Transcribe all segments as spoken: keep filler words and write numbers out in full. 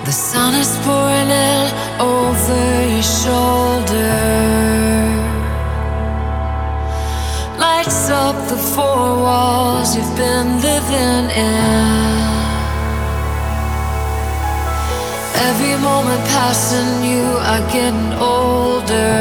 The sun is pouring in over your shoulder, lights up the four walls you've been living in. Every moment passing, you are getting older.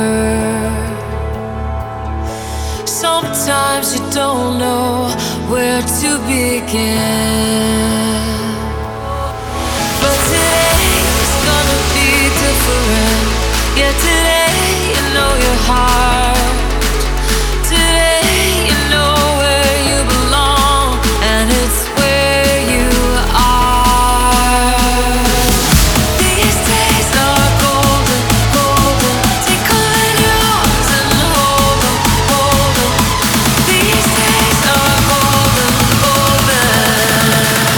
Sometimes you don't know where to begin. But today is gonna be different. Yeah, today you know your heart. Today you know where you belong, and it's where you are. These days are golden, golden. Take on yours and hold them, hold them. These days are golden, golden.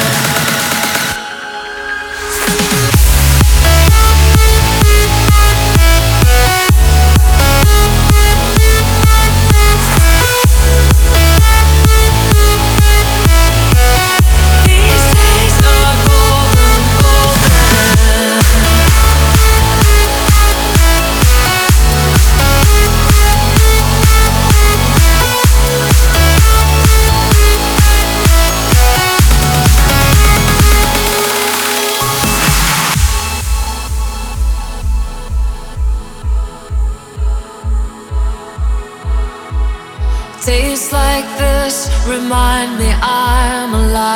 Days like this remind me I'm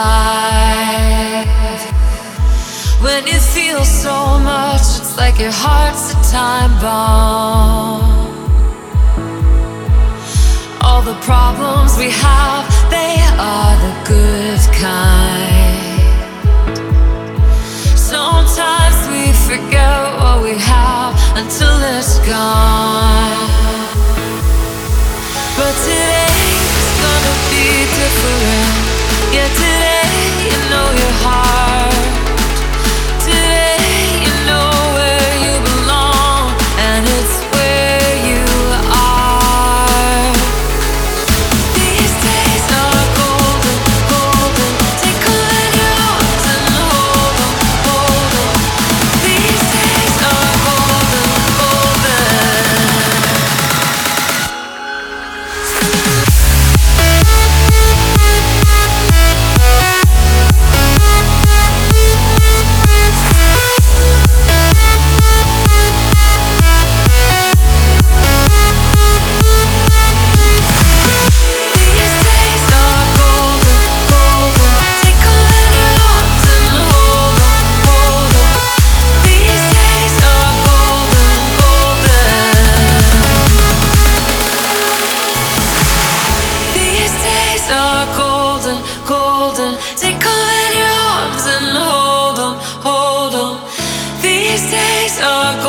alive. When you feel so much, it's like your heart's a time bomb. All the problems we have, they are the good kind. Sometimes we forget what we have until it's gone. But today's gonna be different. Yeah, today you know your heart. Today you know where you belong, and it's where you are. These days are golden, golden. Take on yours and hold them, hold them. These days are golden, golden. Golden, golden, take on your arms and hold them, hold them. These days are golden.